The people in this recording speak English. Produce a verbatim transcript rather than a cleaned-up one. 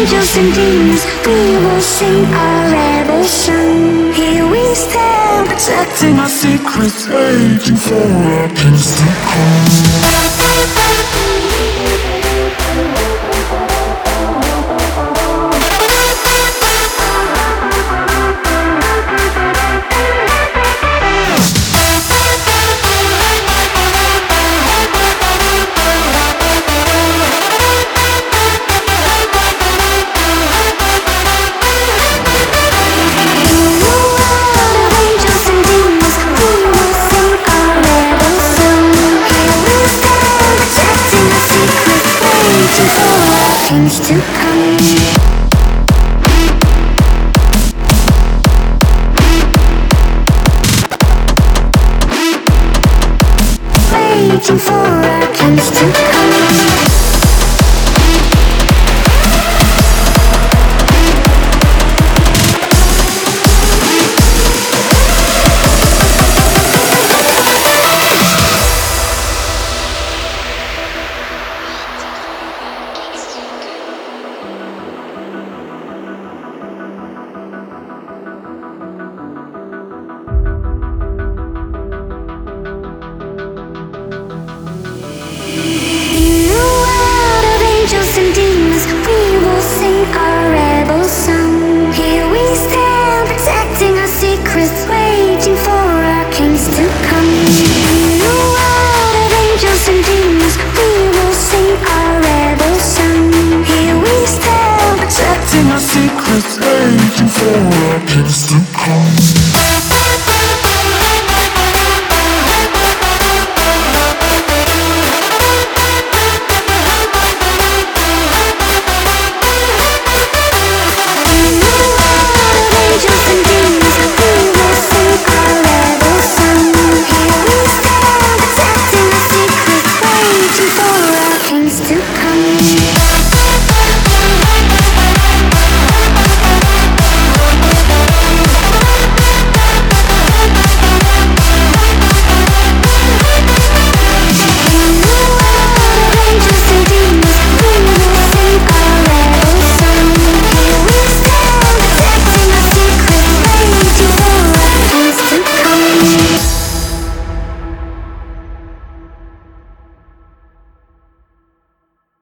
angels and demons, we will sing our rebel song. Here we stand, protecting our secrets, waiting for our kings to come. Things to come. Waiting for our kings to come. Secrets, waiting for our kings to come. To come.